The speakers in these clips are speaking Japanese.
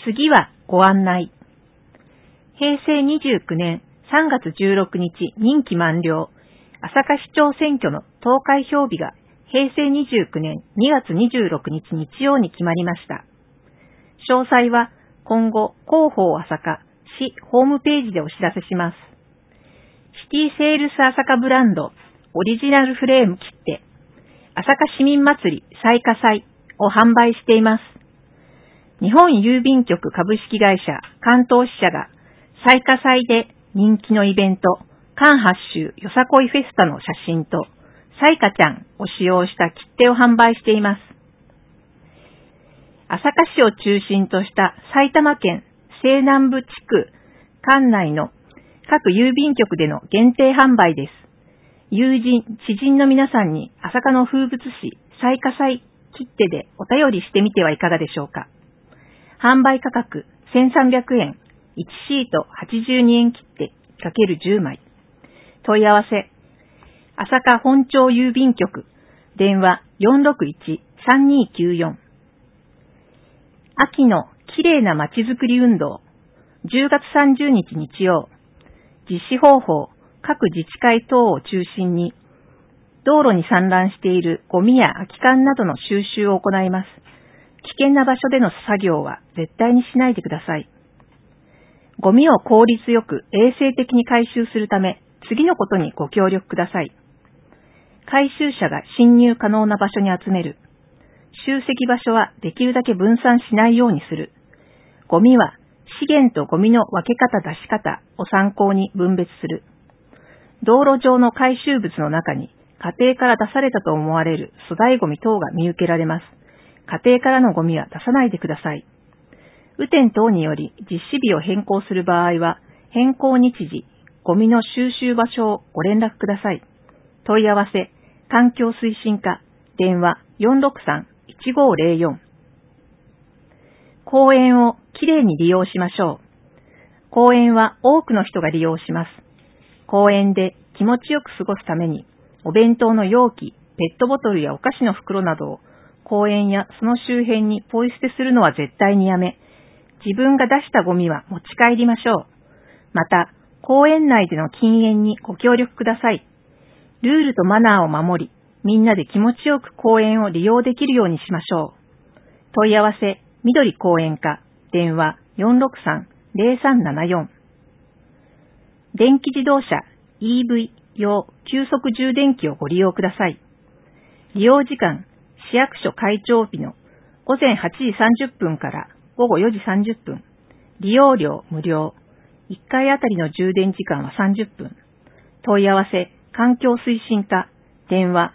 次はご案内。平成29年3月16日任期満了、朝霞市長選挙の投開票日が平成29年2月26日日曜に決まりました。詳細は今後広報朝霞市ホームページでお知らせします。シティセールス朝霞ブランドオリジナルフレーム切手朝霞市民祭り彩花祭を販売しています。日本郵便局株式会社関東支社が彩花祭で人気のイベント関八州よさこいフェスタの写真と彩花ちゃんを使用した切手を販売しています。朝霞市を中心とした埼玉県西南部地区管内の各郵便局での限定販売です。友人、知人の皆さんに朝霞の風物詩彩花祭切手でお便りしてみてはいかがでしょうか。販売価格1300円、1シート82円切手 ×10 枚。問い合わせ、朝霞本町郵便局、電話461-3294。秋のきれいなまちづくり運動、10月30日日曜、実施方法、各自治会等を中心に、道路に散乱しているゴミや空き缶などの収集を行います。危険な場所での作業は絶対にしないでください。ゴミを効率よく衛生的に回収するため、次のことにご協力ください。回収車が侵入可能な場所に集める。集積場所はできるだけ分散しないようにする。ゴミは資源とゴミの分け方出し方を参考に分別する。道路上の回収物の中に家庭から出されたと思われる粗大ゴミ等が見受けられます。家庭からのゴミは出さないでください。雨天等により実施日を変更する場合は、変更日時、ゴミの収集場所をご連絡ください。問い合わせ、環境推進課、電話463-1504。公園をきれいに利用しましょう。公園は多くの人が利用します。公園で気持ちよく過ごすために、お弁当の容器、ペットボトルやお菓子の袋などを公園やその周辺にポイ捨てするのは絶対にやめ、自分が出したゴミは持ち帰りましょう。また、公園内での禁煙にご協力ください。ルールとマナーを守り、みんなで気持ちよく公園を利用できるようにしましょう。問い合わせ、緑公園課、電話463-0374。電気自動車 EV 用急速充電器をご利用ください。利用時間、市役所開庁日の午前8時30分から午後4時30分。利用料無料。1回あたりの充電時間は30分。問い合わせ、環境推進課、電話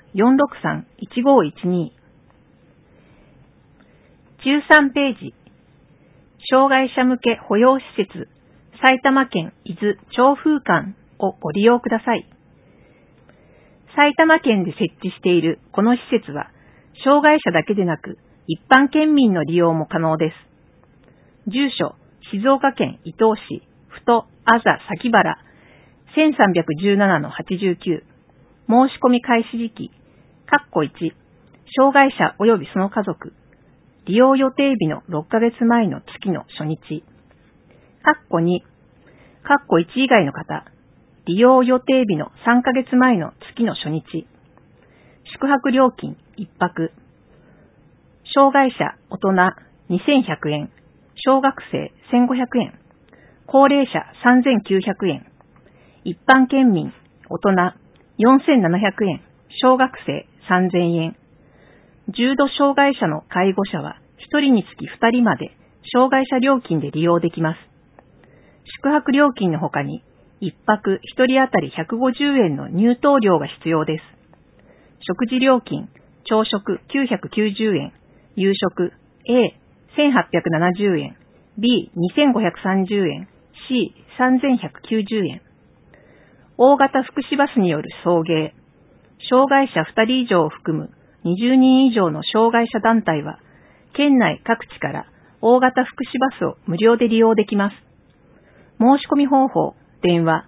463-1512。13ページ。障害者向け保養施設、埼玉県伊豆長風館をご利用ください。埼玉県で設置しているこの施設は、障害者だけでなく、一般県民の利用も可能です。住所、静岡県伊東市、ふとあざ崎原、1317-89。申し込み開始時期、1、障害者及びその家族、利用予定日の6ヶ月前の月の初日。2、1以外の方、利用予定日の3ヶ月前の月の初日。宿泊料金1泊。障害者大人2100円。小学生1500円。高齢者3900円。一般県民大人4700円。小学生3000円。重度障害者の介護者は1人につき2人まで障害者料金で利用できます。宿泊料金の他に1泊1人当たり150円の入湯料が必要です。食事料金、朝食990円、夕食 A1870 円、B2530円、C3190円。大型福祉バスによる送迎、障害者2人以上を含む20人以上の障害者団体は、県内各地から大型福祉バスを無料で利用できます。申し込み方法、電話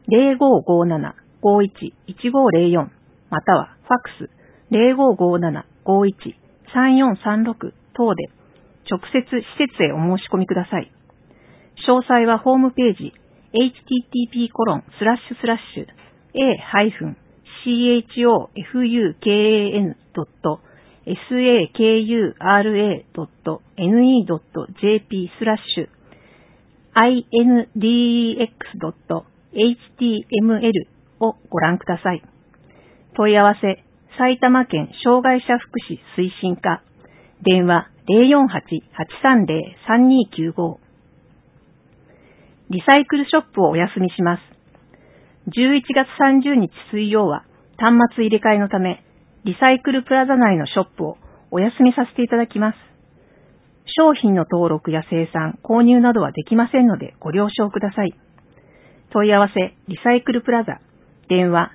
0557-51-1504またはファックス0557-51-3436等で直接施設へお申し込みください。詳細はホームページ http://chokufukara.sakura.index.html をご覧ください。問い合わせ、埼玉県障害者福祉推進課、電話 048-830-3295。リサイクルショップをお休みします。11月30日水曜は端末入れ替えのため、リサイクルプラザ内のショップをお休みさせていただきます。商品の登録や生産、購入などはできませんのでご了承ください。問い合わせ、リサイクルプラザ、電話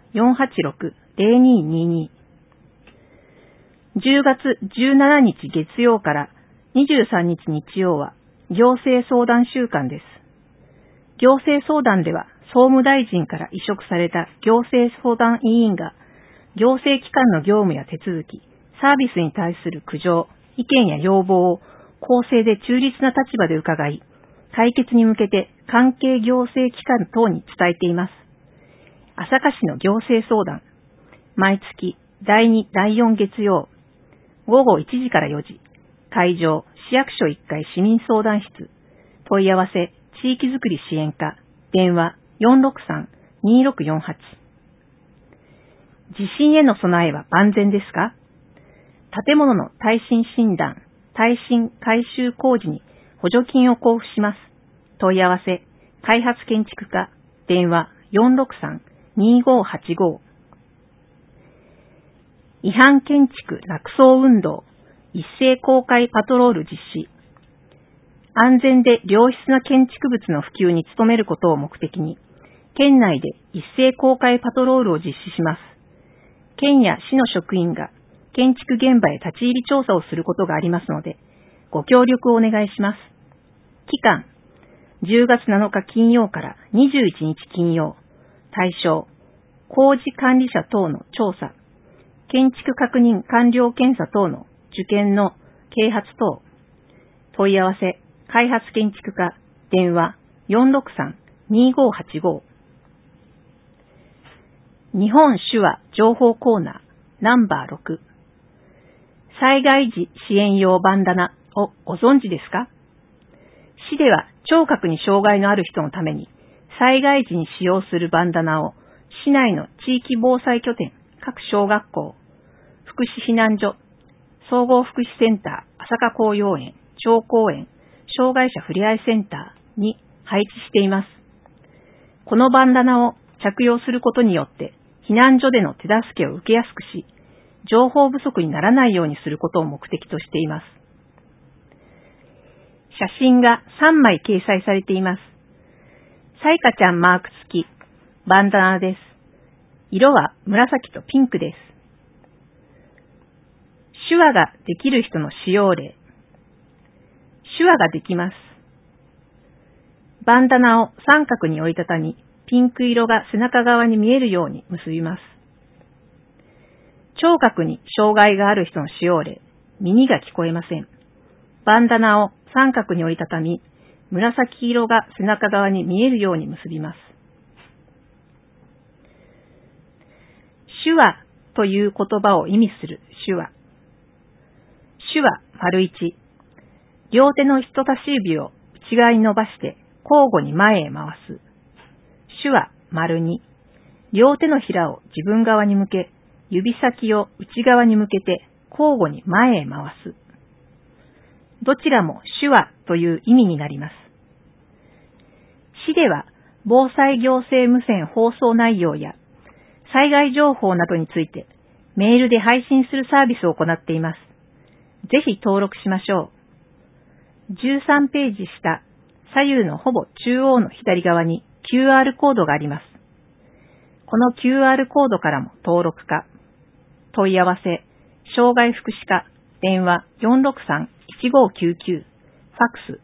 486-0222。10月17日月曜から23日日曜は行政相談週間です。行政相談では総務大臣から委嘱された行政相談委員が行政機関の業務や手続き、サービスに対する苦情、意見や要望を公正で中立な立場で伺い、解決に向けて関係行政機関等に伝えています。朝霞市の行政相談、毎月第2、第4月曜、午後1時から4時、会場、市役所1階市民相談室、問い合わせ、地域づくり支援課、電話 463-2648。地震への備えは万全ですか？建物の耐震診断、耐震改修工事に補助金を交付します。問い合わせ、開発建築課、電話 463-2585。違反建築なくそう運動、一斉公開パトロール実施。安全で良質な建築物の普及に努めることを目的に、県内で一斉公開パトロールを実施します。県や市の職員が建築現場へ立ち入り調査をすることがありますので、ご協力をお願いします。期間、10月7日金曜から21日金曜。対象、工事管理者等の調査、建築確認完了検査等の受験の啓発等。問い合わせ、開発建築課、電話 463-2585。日本手話情報コーナーナンバー6。災害時支援用バンダナをご存知ですか？市では聴覚に障害のある人のために災害時に使用するバンダナを市内の地域防災拠点、各小学校、福祉避難所、総合福祉センター、朝霞紅葉園、町公園、障害者ふれあいセンターに配置しています。このバンダナを着用することによって避難所での手助けを受けやすくし、情報不足にならないようにすることを目的としています。写真が3枚掲載されています。さいかちゃんマーク付きバンダナです。色は紫とピンクです。手話ができる人の使用例。手話ができます。バンダナを三角に折りたたみ、ピンク色が背中側に見えるように結びます。聴覚に障害がある人の使用例。耳が聞こえません。バンダナを三角に折りたたみ、紫色が背中側に見えるように結びます。手話という言葉を意味する手話。手話 ①。両手の人差し指を内側に伸ばして交互に前へ回す。手話 ②。両手のひらを自分側に向け、指先を内側に向けて交互に前へ回す。どちらも手話という意味になります。市では防災行政無線放送内容や災害情報などについてメールで配信するサービスを行っています。ぜひ登録しましょう。13ページ下、左右のほぼ中央の左側に QR コードがあります。この QR コードからも登録か、問い合わせ、障害福祉課、電話 463-1599、ファックス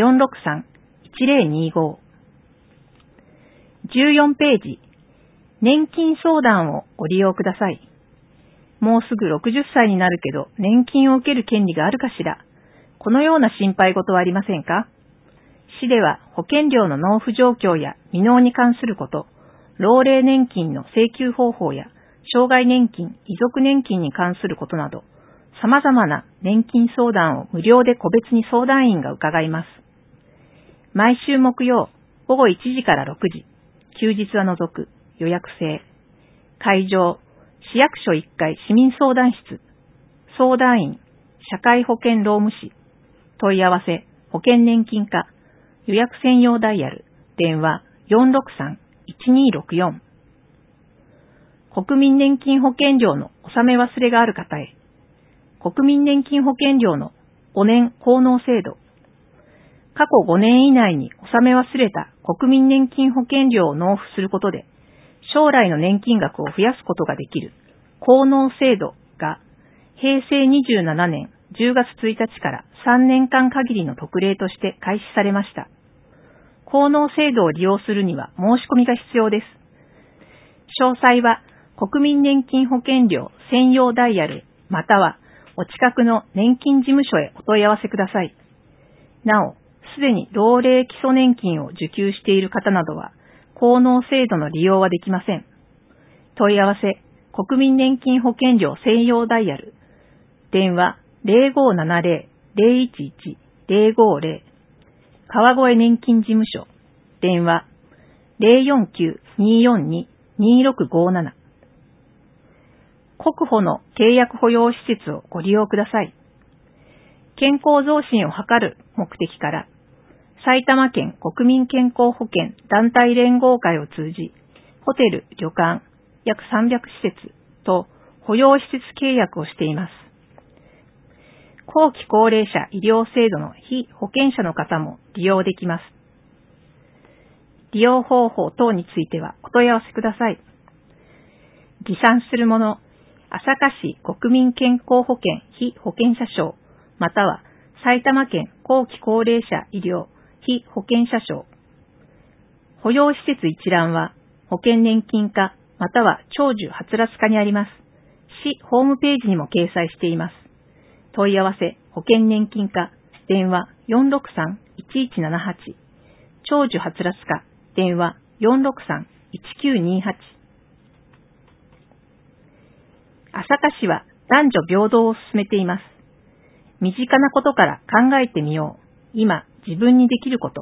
463-1025。14ページ、年金相談をご利用ください。もうすぐ60歳になるけど、年金を受ける権利があるかしら。 このような心配事はありませんか？市では保険料の納付状況や未納に関すること、老齢年金の請求方法や障害年金、遺族年金に関することなど、様々な年金相談を無料で個別に相談員が伺います。毎週木曜午後1時から6時、休日は除く予約制。会場、市役所1階市民相談室。相談員、社会保険労務士。問い合わせ、保険年金課。予約専用ダイヤル。電話 463-1264。国民年金保険料の納め忘れがある方へ。国民年金保険料の5年効納制度。過去5年以内に納め忘れた国民年金保険料を納付することで、将来の年金額を増やすことができる効納制度が、平成27年10月1日から3年間限りの特例として開始されました。効納制度を利用するには申し込みが必要です。詳細は国民年金保険料専用ダイヤルまたはお近くの年金事務所へお問い合わせください。なお、すでに老齢基礎年金を受給している方などは、効納制度の利用はできません。問い合わせ、国民年金保険料専用ダイヤル。電話 0570-011-050。川越年金事務所。電話 049-242-2657。国保の契約保養施設をご利用ください。健康増進を図る目的から、埼玉県国民健康保険団体連合会を通じ、ホテル・旅館約300施設と保養施設契約をしています。後期高齢者医療制度の非保険者の方も利用できます。利用方法等についてはお問い合わせください。持参するもの、朝霞市国民健康保険非保険者証、または埼玉県後期高齢者医療非保険者証。保養施設一覧は保険年金課または長寿はつらつ課にあります。市ホームページにも掲載しています。問い合わせ保険年金課電話 463-1178。長寿はつらつ課電話 463-1928。朝霞市は男女平等を進めています。身近なことから考えてみよう。今、自分にできること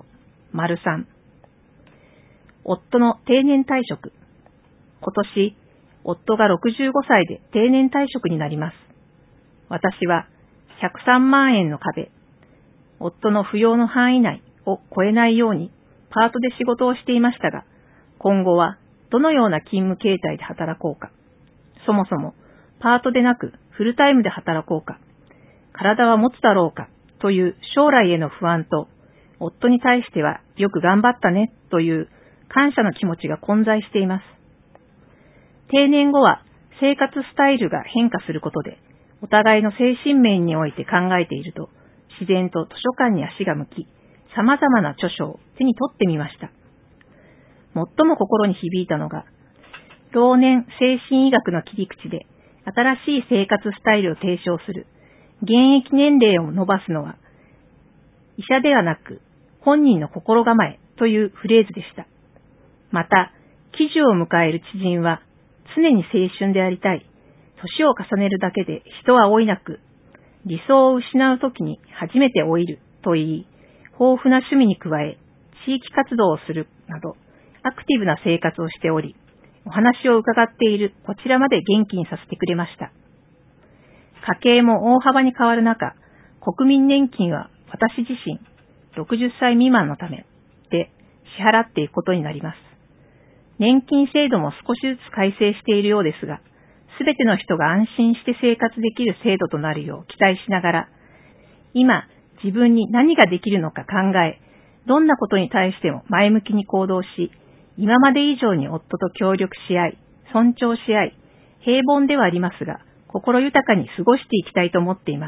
。3。夫の定年退職。今年、夫が65歳で定年退職になります。私は103万円の壁、夫の扶養の範囲内を超えないようにパートで仕事をしていましたが、今後はどのような勤務形態で働こうか。そもそも、パートでなくフルタイムで働こうか。体は持つだろうかという将来への不安と、夫に対してはよく頑張ったねという感謝の気持ちが混在しています。定年後は生活スタイルが変化することで、お互いの精神面において考えていると、自然と図書館に足が向き、様々な著書を手に取ってみました。最も心に響いたのが、老年精神医学の切り口で新しい生活スタイルを提唱する現役年齢を伸ばすのは、医者ではなく本人の心構えというフレーズでした。また、喜寿を迎える知人は常に青春でありたい。年を重ねるだけで人は老いなく、理想を失うときに初めて老いると言い、豊富な趣味に加え、地域活動をするなど、アクティブな生活をしており、お話を伺っているこちらまで元気にさせてくれました。家計も大幅に変わる中、国民年金は私自身、60歳未満のためで支払っていくことになります。年金制度も少しずつ改正しているようですが、すべての人が安心して生活できる制度となるよう期待しながら、今自分に何ができるのか考え、どんなことに対しても前向きに行動し、今まで以上に夫と協力し合い、尊重し合い、平凡ではありますが、心豊かに過ごしていきたいと思っています。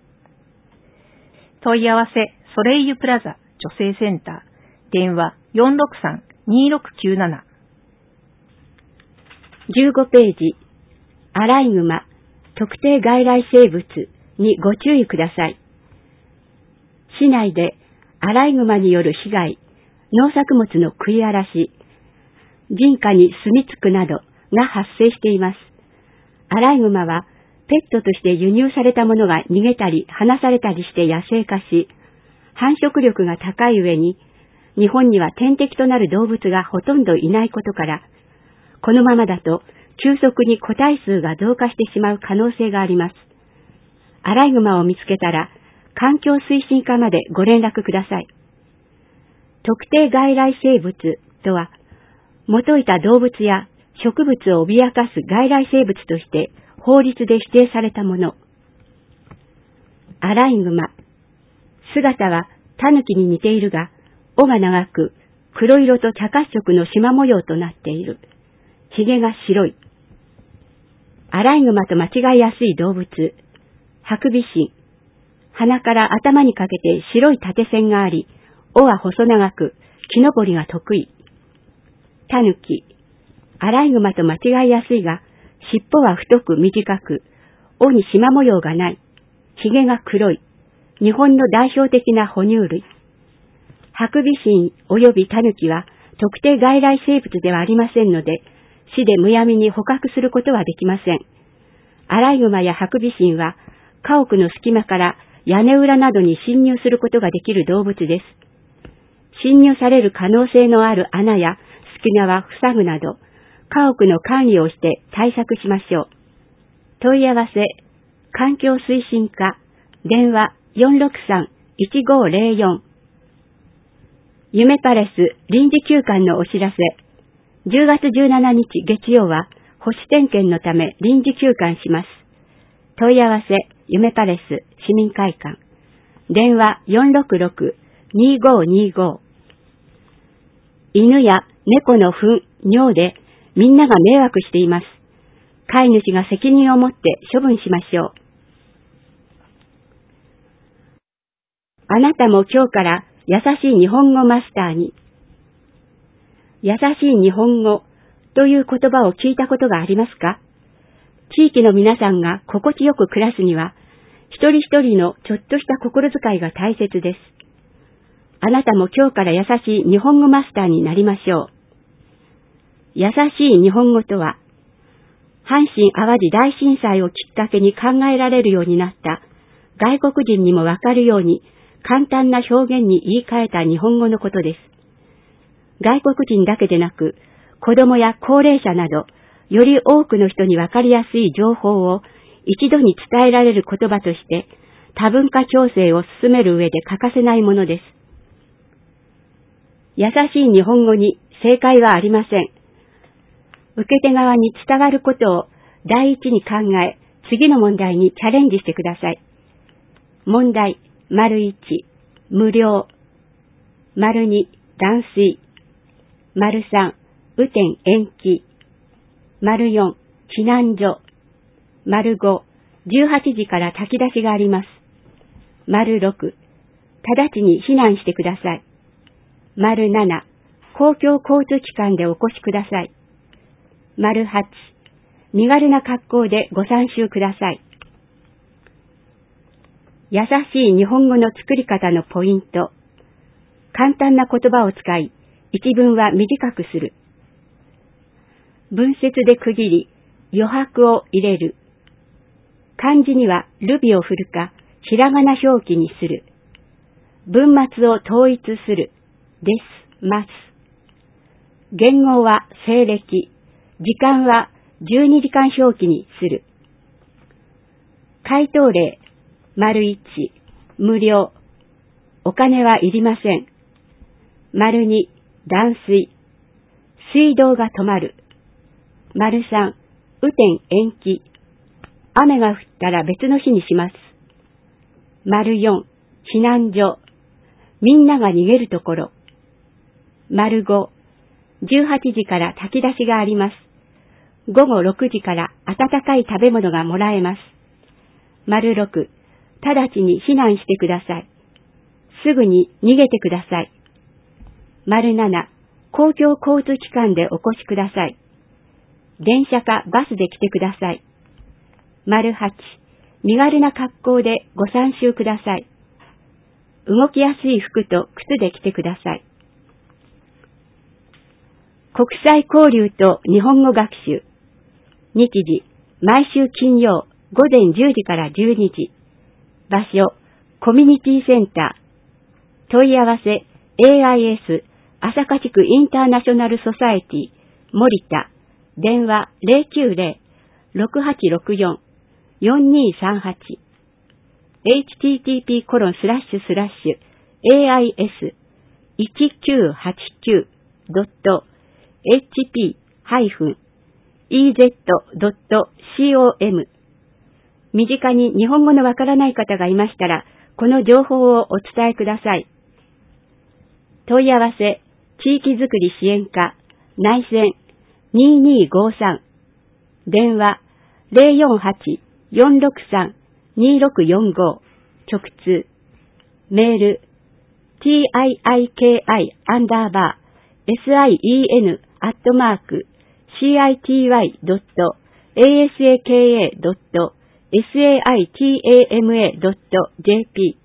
問い合わせ、ソレイユプラザ女性センター、電話 463-2697。 15ページ、アライグマ、特定外来生物にご注意ください。 市内でアライグマによる被害、農作物の食い荒らし、人家に住み着くなどが発生しています。アライグマはペットとして輸入されたものが逃げたり放されたりして野生化し、繁殖力が高い上に、日本には天敵となる動物がほとんどいないことから、このままだと急速に個体数が増加してしまう可能性があります。アライグマを見つけたら、環境推進課までご連絡ください。特定外来生物とは、元いた動物や植物を脅かす外来生物として法律で指定されたもの。アライグマ。姿はタヌキに似ているが、尾が長く黒色と茶褐色の縞模様となっている。髭が白い。アライグマと間違いやすい動物。ハクビシン。鼻から頭にかけて白い縦線があり、尾は細長く、木登りが得意。タヌキ。アライグマと間違いやすいが、尻尾は太く短く、尾に縞模様がない。髭が黒い。日本の代表的な哺乳類。ハクビシン及びタヌキは特定外来生物ではありませんので、市でむやみに捕獲することはできません。アライグマやハクビシンは家屋の隙間から屋根裏などに侵入することができる動物です。侵入される可能性のある穴や隙間は塞ぐなど、家屋の管理をして対策しましょう。問い合わせ、環境推進課、電話463-1504。夢パレス臨時休館のお知らせ。10月17日月曜は保守点検のため臨時休館します。問い合わせ、夢パレス市民会館。電話466-2525。犬や猫の糞、尿でみんなが迷惑しています。飼い主が責任を持って処分しましょう。あなたも今日から優しい日本語マスターに。優しい日本語という言葉を聞いたことがありますか？地域の皆さんが心地よく暮らすには、一人一人のちょっとした心遣いが大切です。あなたも今日から優しい日本語マスターになりましょう。優しい日本語とは、阪神淡路大震災をきっかけに考えられるようになった外国人にもわかるように簡単な表現に言い換えた日本語のことです。外国人だけでなく、子供や高齢者など、より多くの人にわかりやすい情報を一度に伝えられる言葉として、多文化共生を進める上で欠かせないものです。優しい日本語に正解はありません。受け手側に伝わることを第一に考え、次の問題にチャレンジしてください。問題、①、無料。②、断水。③、雨天延期。�4、避難所。�5、18時から炊き出しがあります。�6、直ちに避難してください。�7、公共交通機関でお越しください。�8、身軽な格好でご参集ください。優しい日本語の作り方のポイント。簡単な言葉を使い、一文は短くする。文節で区切り、余白を入れる。漢字にはルビを振るか、ひらがな表記にする。文末を統一する。です、ます。言語は西暦。時間は12時間表記にする。回答例、①、無料。お金はいりません。②、断水。水道が止まる。③、雨天延期。雨が降ったら別の日にします。�4、避難所。みんなが逃げるところ。�5、18時から炊き出しがあります。午後6時から温かい食べ物がもらえます。�6、直ちに避難してください。すぐに逃げてください。�7、公共交通機関でお越しください。電車かバスで来てください。�8、身軽な格好でご参集ください。 動きやすい服と靴で来てください。国際交流と日本語学習。日時、毎週金曜午前10時から12時。場所、コミュニティセンター。問い合わせ、AIS、朝霞地区インターナショナルソサエティ、森田。電話090-6864-4238。http://ais1989.hp-ez.com。身近に日本語のわからない方がいましたら、この情報をお伝えください。問い合わせ、地域づくり支援課、内線2253。電話048-463-2645。直通。メール、TIKI_city-sin@city.satma.jp。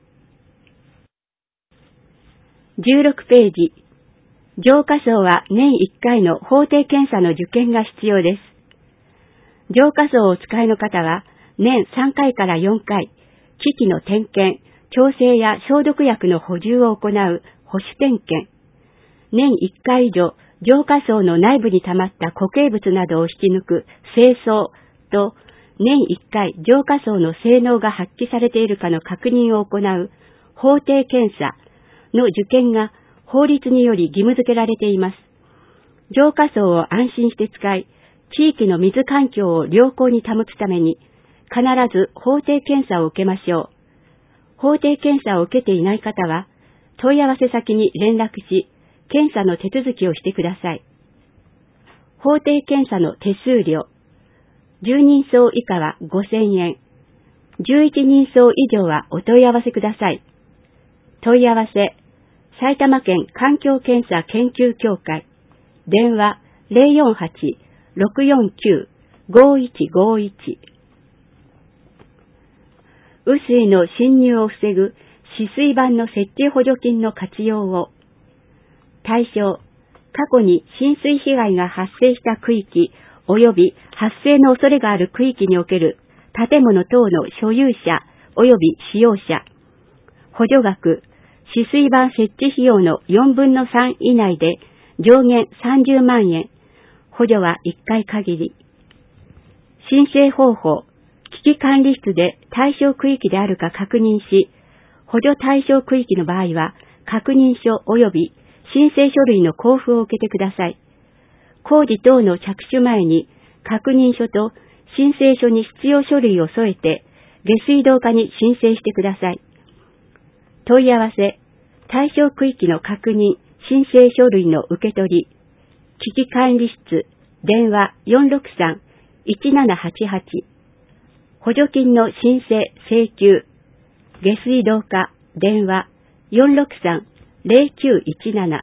16ページ。浄化槽は年1回の法定検査の受験が必要です。浄化槽をお使いの方は年3回から4回、機器の点検、調整や消毒薬の補充を行う保守点検、年1回以上浄化槽の内部に溜まった固形物などを引き抜く清掃と、年1回浄化槽の性能が発揮されているかの確認を行う法定検査の受験が法律により義務付けられています。浄化槽を安心して使い、地域の水環境を良好に保つために、必ず法定検査を受けましょう。法定検査を受けていない方は、問い合わせ先に連絡し、検査の手続きをしてください。法定検査の手数料。10人層以下は5000円。11人層以上はお問い合わせください。問い合わせ、埼玉県環境検査研究協会。電話048-649-5151。雨水の侵入を防ぐ止水板の設置補助金の活用を。対象、過去に浸水被害が発生した区域及び発生の恐れがある区域における建物等の所有者及び使用者。補助額、止水板設置費用の4分の3以内で上限30万円。補助は1回限り。申請方法、危機管理室で対象区域であるか確認し、補助対象区域の場合は、確認書及び申請書類の交付を受けてください。工事等の着手前に、確認書と申請書に必要書類を添えて、下水道課に申請してください。問い合わせ、対象区域の確認、申請書類の受け取り、危機管理室、電話463-1788。補助金の申請、請求、下水道課、電話463-0917。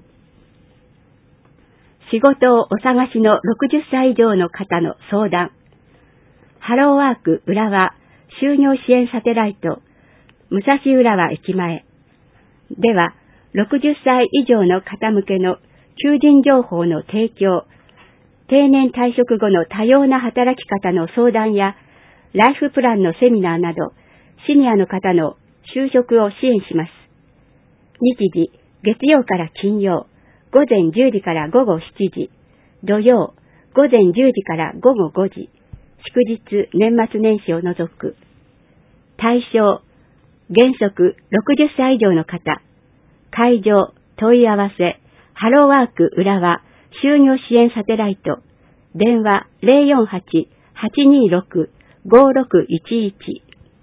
仕事をお探しの60歳以上の方の相談。ハローワーク浦和就業支援サテライト、武蔵浦和駅前。では、60歳以上の方向けの求人情報の提供、定年退職後の多様な働き方の相談や、ライフプランのセミナーなど、シニアの方の就職を支援します。日時、月曜から金曜、午前10時から午後7時、土曜、午前10時から午後5時、祝日、年末年始を除く。対象、原則60歳以上の方。会場、問い合わせ、ハローワーク浦和就業支援サテライト。電話048-826-5611。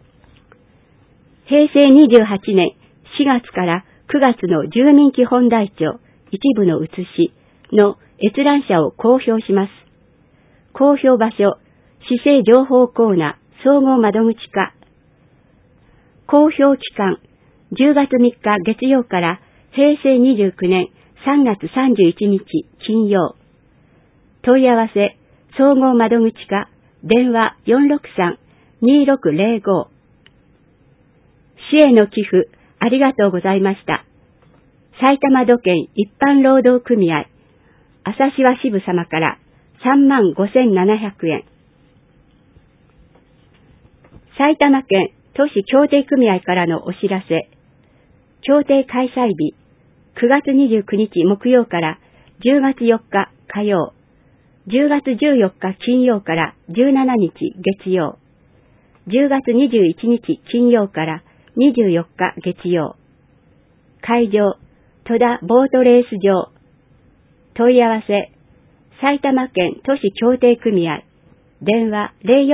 平成28年4月から9月の住民基本台帳一部の写しの閲覧者を公表します。公表場所、市政情報コーナー総合窓口課。公表期間、10月3日月曜から平成29年3月31日金曜。問い合わせ、総合窓口課、電話463-2605。市への寄付、 ありがとうございました。埼玉土建一般労働組合、朝芝支部様から35,700円。埼玉県都市協定組合からのお知らせ。協定開催日、9月29日木曜から10月4日火曜、10月14日金曜から17日月曜、10月21日金曜から24日月曜。会場、戸田ボートレース場。問い合わせ、埼玉県都市協定組合。電話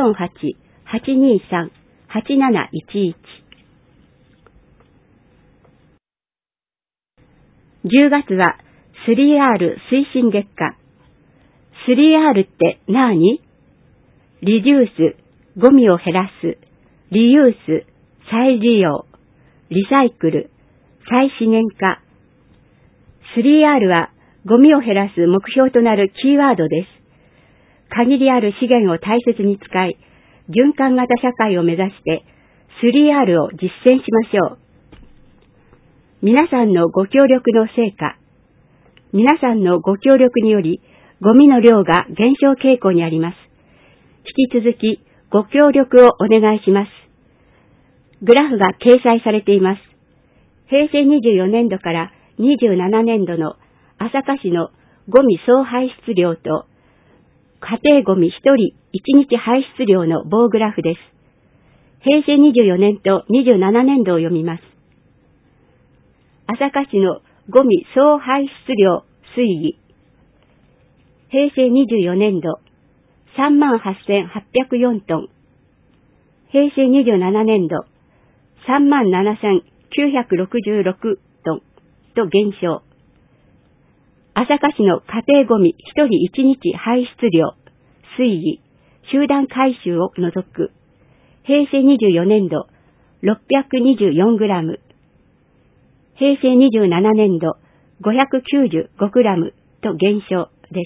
048-823-8711。10月は 3R 推進月間。3R って何？リデュース、ゴミを減らす。リユース、再利用。リサイクル、再資源化。3R はゴミを減らす目標となるキーワードです。限りある資源を大切に使い、循環型社会を目指して 3R を実践しましょう。皆さんのご協力の成果、皆さんのご協力によりゴミの量が減少傾向にあります。引き続きご協力をお願いします。グラフが掲載されています。平成24年度から27年度の朝霞市のゴミ総排出量と家庭ゴミ1人1日排出量の棒グラフです。平成24年と27年度を読みます。朝霞市のゴミ総排出量推移。平成24年度 38,804 トン。平成27年度 37,966 トンと減少。朝霞市の家庭ゴミ1人1日排出量推移集団回収を除く。平成24年度624グラム。平成27年度595グラムと減少です。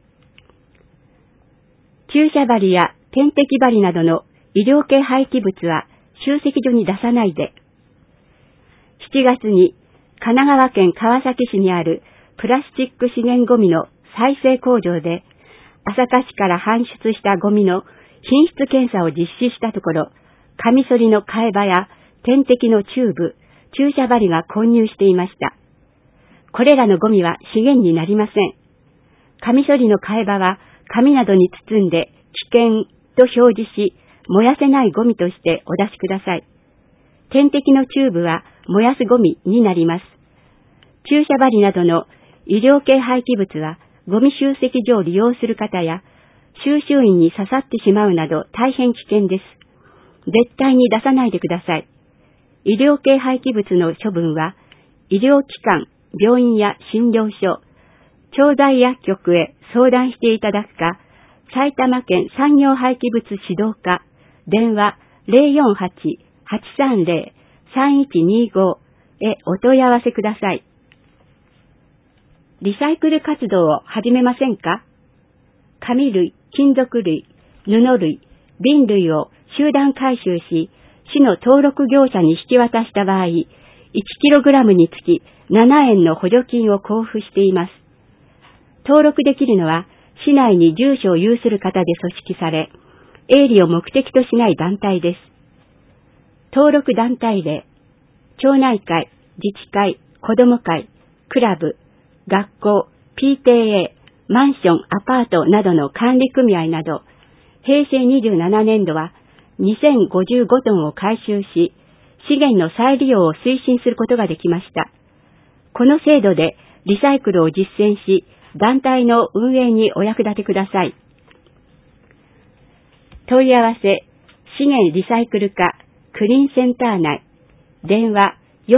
注射針や点滴針などの医療系廃棄物は集積所に出さないで。7月に神奈川県川崎市にあるプラスチック資源ゴミの再生工場で朝霞市から搬出したゴミの品質検査を実施したところ、カミソリの替え刃や点滴のチューブ、注射針が混入していました。これらのゴミは資源になりません。カミソリの替え刃は紙などに包んで危険と表示し、燃やせないゴミとしてお出しください。点滴のチューブは燃やすゴミになります。注射針などの医療系廃棄物はゴミ集積所を利用する方や収集員に刺さってしまうなど大変危険です。絶対に出さないでください。医療系廃棄物の処分は医療機関、病院や診療所、調剤薬局へ相談していただくか、埼玉県産業廃棄物指導課、電話 048-830-3125 へお問い合わせください。リサイクル活動を始めませんか？紙類、金属類、布類、瓶類を集団回収し、市の登録業者に引き渡した場合、1kg につき7円の補助金を交付しています。登録できるのは、市内に住所を有する方で組織され、営利を目的としない団体です。登録団体例、町内会、自治会、子ども会、クラブ、学校、PTA、マンション、アパートなどの管理組合など、平成27年度は2055トンを回収し、資源の再利用を推進することができました。この制度でリサイクルを実践し、団体の運営にお役立てください。問い合わせ、資源リサイクル課クリーンセンター内、電話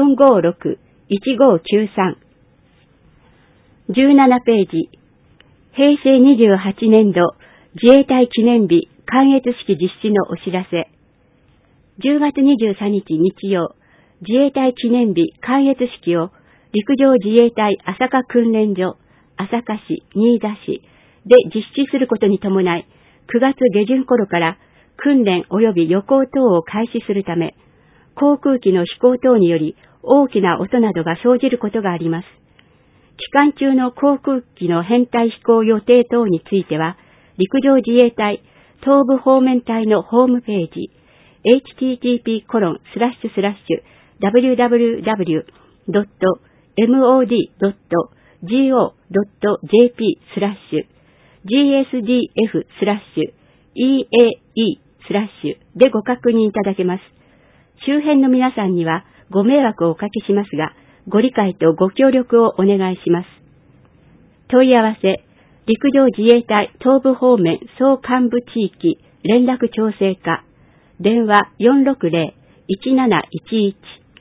456-1593。17ページ、平成28年度自衛隊記念日観閲式実施のお知らせ。10月23日日曜、自衛隊記念日観閲式を陸上自衛隊朝霞訓練所、朝霞市、新座市で実施することに伴い、9月下旬頃から訓練及び旅行等を開始するため、航空機の飛行等により大きな音などが生じることがあります。期間中の航空機の編隊飛行予定等については、陸上自衛隊東部方面隊のホームページ、http://www.mod.go.jp/gsdf/EAE/ でご確認いただけます。周辺の皆さんにはご迷惑をおかけしますが、ご理解とご協力をお願いします。問い合わせ、陸上自衛隊東部方面総幹部地域連絡調整課、電話 460-1711。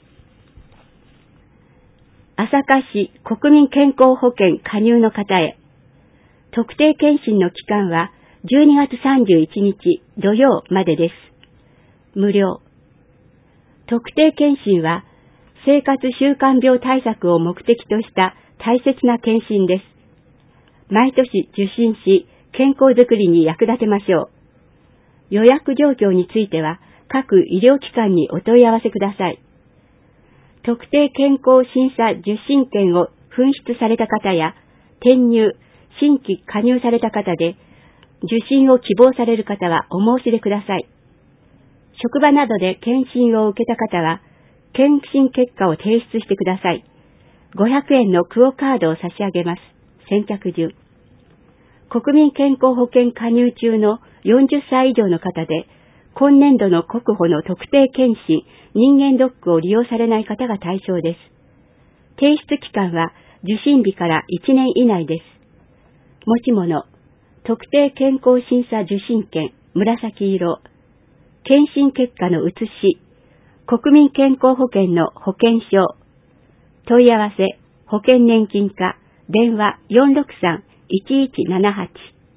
朝霞市国民健康保険加入の方へ。特定健診の期間は12月31日土曜までです。無料。特定健診は生活習慣病対策を目的とした大切な健診です。毎年受診し、健康づくりに役立てましょう。予約状況については、各医療機関にお問い合わせください。特定健康審査受診券を紛失された方や、転入、新規加入された方で、受診を希望される方はお申し出ください。職場などで検診を受けた方は、検診結果を提出してください。500円のクオカードを差し上げます。先着順。国民健康保険加入中の40歳以上の方で、今年度の国保の特定健診、人間ドックを利用されない方が対象です。提出期間は受診日から1年以内です。持ち物、特定健康審査受診券、紫色、検診結果の写し、国民健康保険の保険証、問い合わせ、保険年金課、電話 463-1178。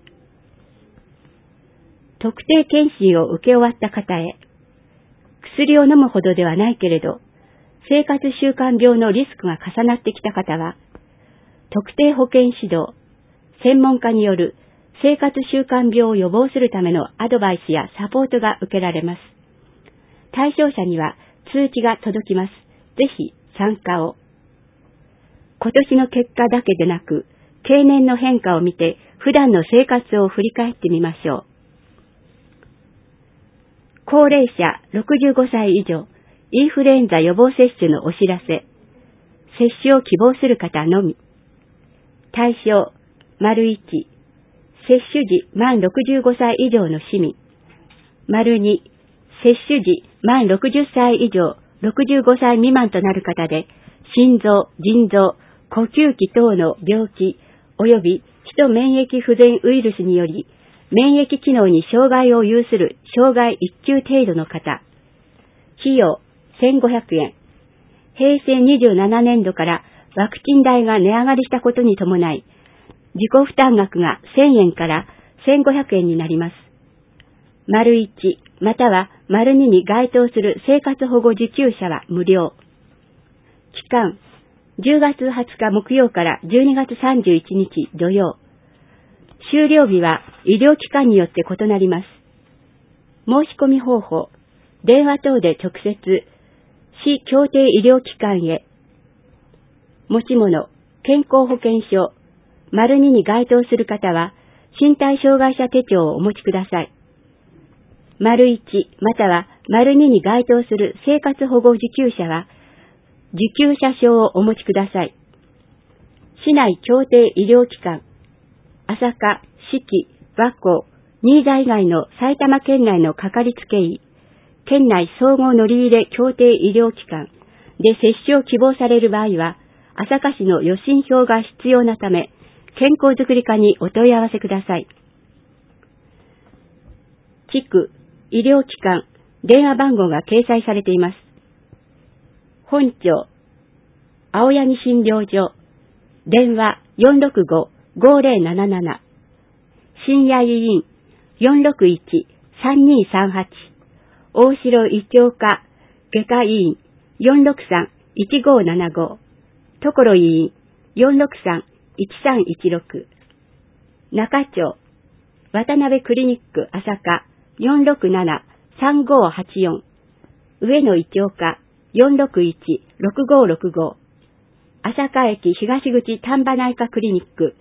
特定健診を受け終わった方へ、薬を飲むほどではないけれど、生活習慣病のリスクが重なってきた方は、特定保健指導、専門家による生活習慣病を予防するためのアドバイスやサポートが受けられます。対象者には通知が届きます。ぜひ参加を。今年の結果だけでなく、経年の変化を見て普段の生活を振り返ってみましょう。高齢者65歳以上、インフルエンザ予防接種のお知らせ。接種を希望する方のみ。対象、①、接種時満65歳以上の市民。②、接種時満60歳以上、65歳未満となる方で、心臓、腎臓、呼吸器等の病気、及びヒト免疫不全ウイルスにより、免疫機能に障害を有する障害1級程度の方。費用1500円。平成27年度からワクチン代が値上がりしたことに伴い、自己負担額が1000円から1500円になります。①または②に該当する生活保護受給者は無料。期間、10月20日木曜から12月31日土曜。終了日は医療機関によって異なります。申し込み方法、電話等で直接、市協定医療機関へ。持ち物、健康保険証、②に該当する方は、身体障害者手帳をお持ちください。①または②に該当する生活保護受給者は、受給者証をお持ちください。市内協定医療機関、朝霞、四季、和光、新座以外の埼玉県内のかかりつけ医、県内総合乗り入れ協定医療機関で接種を希望される場合は、朝霞市の予診票が必要なため、健康づくり課にお問い合わせください。地区、医療機関、電話番号が掲載されています。本庁、青柳診療所、電話 465-5077、深夜医院 461-3238、大城医協科外科医院 463-1575、所医院 463-1316、中町、渡辺クリニック朝霞 467-3584、上野医協科 461-6565。朝霞駅東口丹波内科クリニック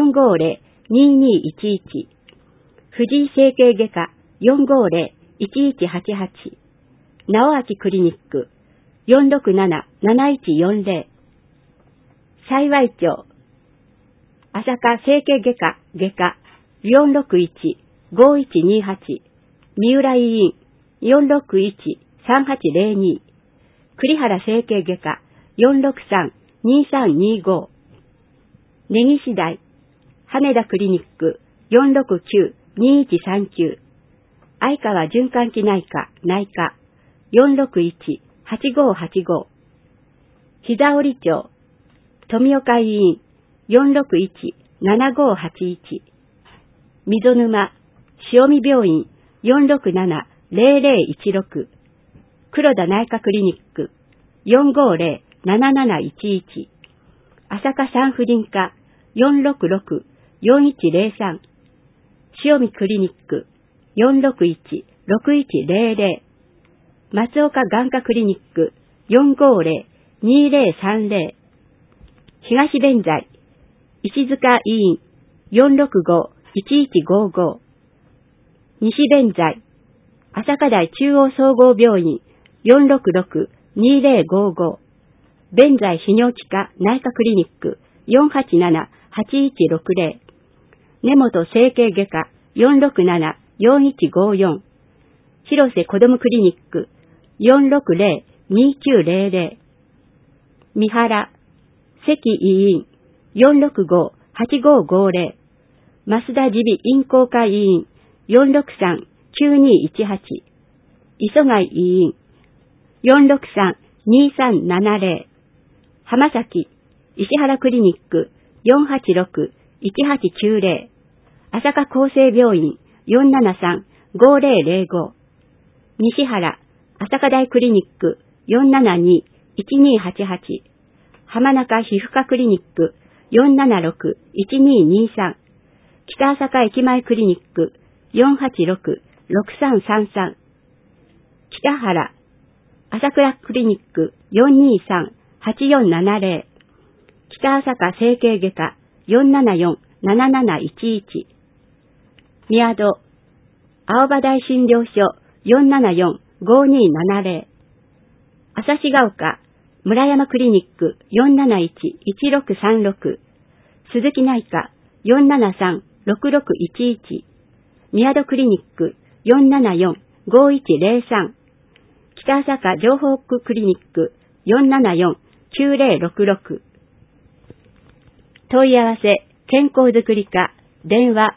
450-2211。藤井整形外科 450-1188。直明クリニック 467-7140。幸町朝霞整形外科外科 461-5128。三浦医院 461-3802。栗原整形外科 463-2325。根岸台羽田クリニック 469-2139。相川循環器内科内科 461-8585。膝折町富岡医院 461-7581。溝沼塩見病院 467-0016。黒田内科クリニック 450-7711。朝霞産婦人科 466-4103。塩見クリニック 461-6100。松岡眼科クリニック 450-2030。東弁財石塚医院 465-1155。西弁財朝霞台中央総合病院 466-2055。弁財泌尿器科内科クリニック 487-8160。根本整形外科 467-4154。広瀬子どもクリニック 460-2900。三原関医院 465-8550。増田耳鼻咽喉科医院 463-9218。磯貝医院 463-2370。浜崎石原クリニック 486-1890。朝霞厚生病院 473-5005。西原朝霞台クリニック 472-1288。浜中皮膚科クリニック 476-1223。北朝霞駅前クリニック 486-6333。北原朝倉クリニック 423-8470。北朝霞整形外科 474-7711。宮戸青葉台診療所 474-5270。朝志ヶ丘村山クリニック 471-1636。鈴木内科 473-6611。宮戸クリニック 474-5103。北朝霞情報区クリニック 474-9066。問い合わせ健康づくり課電話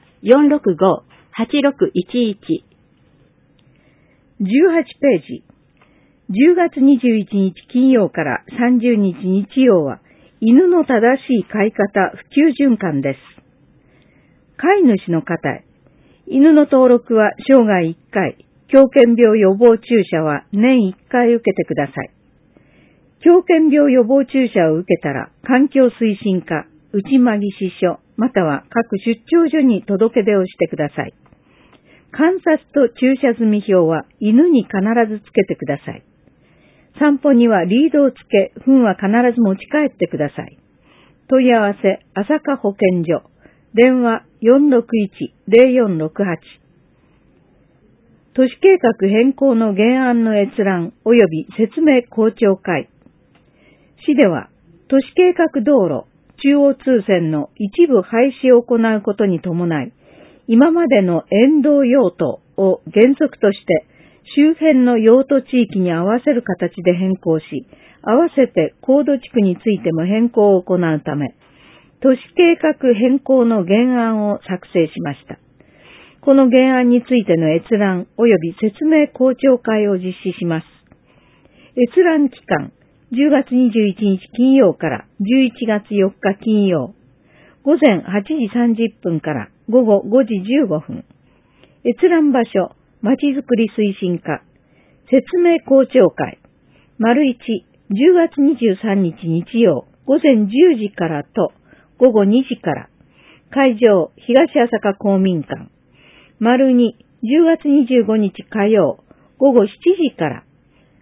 465-8611。 18ページ。10月21日金曜から30日日曜は犬の正しい飼い方普及循環です。飼い主の方へ。犬の登録は生涯1回、狂犬病予防注射は年1回受けてください。狂犬病予防注射を受けたら環境推進課、内間技師所、または各出張所に届け出をしてください。観察と注射済み表は犬に必ずつけてください。散歩にはリードをつけ、糞は必ず持ち帰ってください。問い合わせ、朝霞保健所。電話 461-0468。都市計画変更の原案の閲覧及び説明公聴会。市では、都市計画道路、中央通線の一部廃止を行うことに伴い、今までの沿道用途を原則として周辺の用途地域に合わせる形で変更し、合わせて高度地区についても変更を行うため、都市計画変更の原案を作成しました。この原案についての閲覧及び説明公聴会を実施します。閲覧期間、10月21日金曜から11月4日金曜、午前8時30分から午後5時15分。閲覧場所、まちづくり推進課、説明公聴会、丸1、10月23日日曜、午前10時からと午後2時から、会場、東朝霞公民館、丸2、10月25日火曜、午後7時から、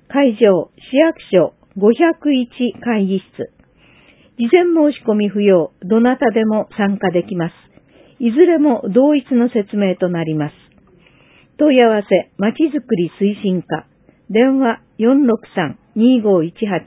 会場、市役所501会議室。事前申し込み不要、どなたでも参加できます。いずれも同一の説明となります。問い合わせ、まちづくり推進課。電話463-2518。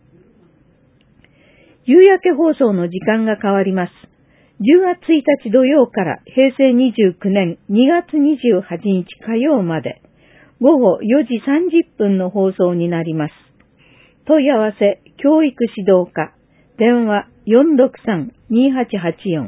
夕焼け放送の時間が変わります。10月1日土曜から平成29年2月28日火曜まで午後4時30分の放送になります。問い合わせ、教育指導課。電話463-2884。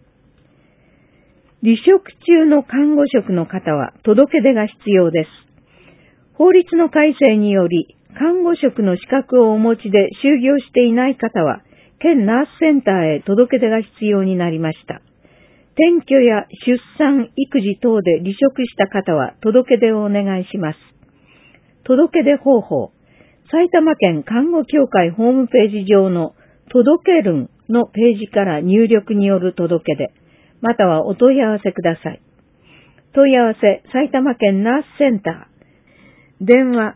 離職中の看護職の方は届け出が必要です。法律の改正により、看護職の資格をお持ちで就業していない方は、県ナースセンターへ届け出が必要になりました。転居や出産、育児等で離職した方は届け出をお願いします。届け出方法、埼玉県看護協会ホームページ上の届けるんのページから入力による届け出、またはお問い合わせください。問い合わせ、埼玉県ナースセンター。電話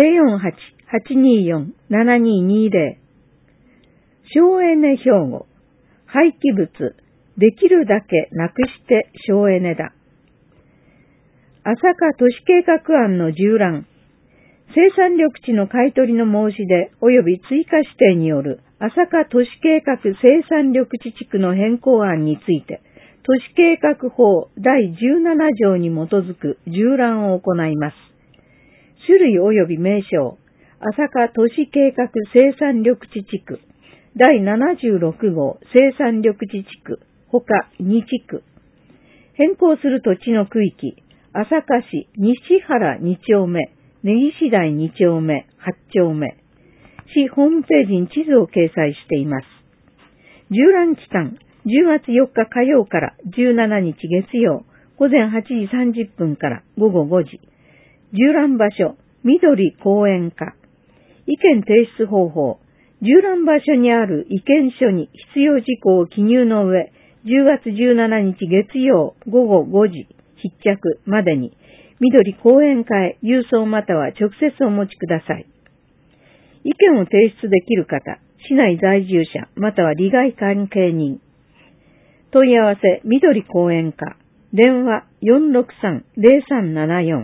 048-824-7220。省エネ兵庫。廃棄物、できるだけなくして省エネだ。朝霞都市計画案の縦覧。生産緑地の買取の申し出及び追加指定による朝霞都市計画生産緑地地区の変更案について、都市計画法第17条に基づく縦覧を行います。種類及び名称、朝霞都市計画生産緑地地区、第76号生産緑地地区、他2地区。変更する土地の区域、朝霞市西原2丁目、根岸台2丁目、8丁目。市ホームページに地図を掲載しています。縦覧期間、10月4日火曜から17日月曜、午前8時30分から午後5時。縦覧場所、緑公園課。意見提出方法、縦覧場所にある意見書に必要事項を記入の上、10月17日月曜午後5時必着までに、緑公園課へ郵送または直接お持ちください。意見を提出できる方、市内在住者または利害関係人。問い合わせ、緑公園課。電話463-0374。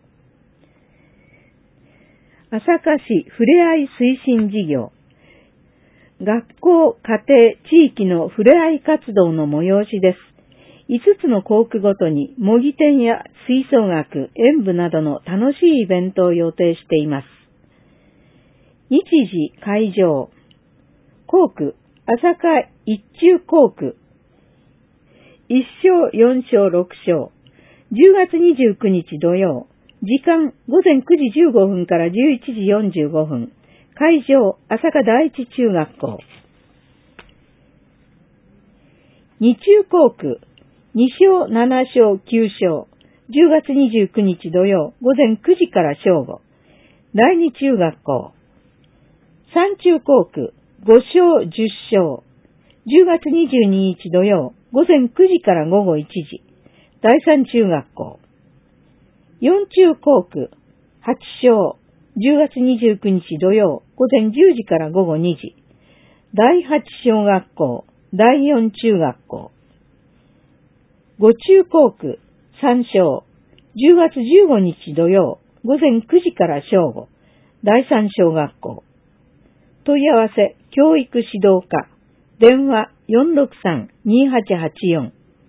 朝霞市ふれあい推進事業。学校、家庭、地域のふれあい活動の催しです。5つの校区ごとに模擬店や吹奏楽、演舞などの楽しいイベントを予定しています。日時、会場。校区、朝霞一中校区。1章、4章、6章。10月29日土曜。時間、午前9時15分から11時45分。会場、朝霞第一中学校。二中校区。2章、7章、9章。10月29日土曜。午前9時から正午。第二中学校。三中校区。5章、10章。10月22日土曜。午前9時から午後1時。第三中学校。四中校区。8章。10月29日土曜。午前10時から午後2時。第8小学校。第4中学校。5中校区。3章。10月15日土曜。午前9時から正午。第3小学校。問い合わせ、教育指導課。電話463-2884。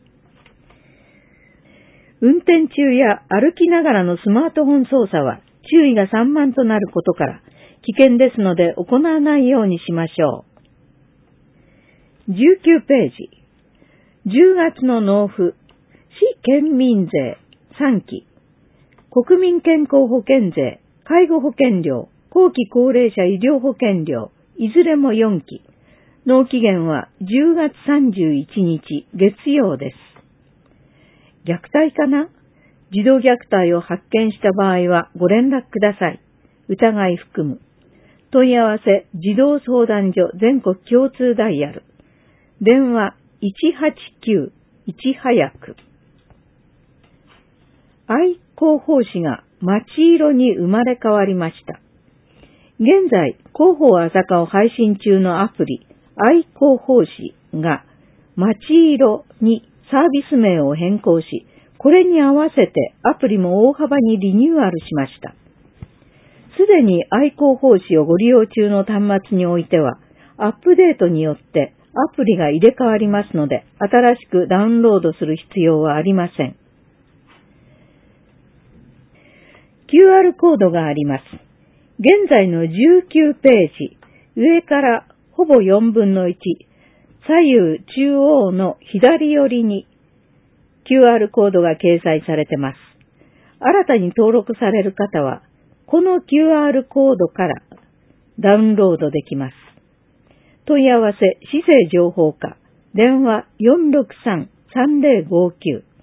運転中や歩きながらのスマートフォン操作は注意が散漫となることから危険ですので行わないようにしましょう。19ページ。10月の納付。市県民税3期。国民健康保険税、介護保険料、後期高齢者医療保険料、いずれも4期。納期限は10月31日月曜です。虐待かな？児童虐待を発見した場合はご連絡ください。疑い含む。問い合わせ、児童相談所全国共通ダイヤル。電話189-1早く。愛広報誌が町色に生まれ変わりました。 現在、広報朝霞を配信中のアプリ、愛広報誌が、街色にサービス名を変更し、これに合わせてアプリも大幅にリニューアルしました。すでに愛広報誌をご利用中の端末においては、アップデートによってアプリが入れ替わりますので、新しくダウンロードする必要はありません。QR コードがあります。現在の19ページ、上からほぼ4分の1、左右中央の左寄りに QR コードが掲載されています。新たに登録される方は、この QR コードからダウンロードできます。問い合わせ、市政情報課、電話 463-3059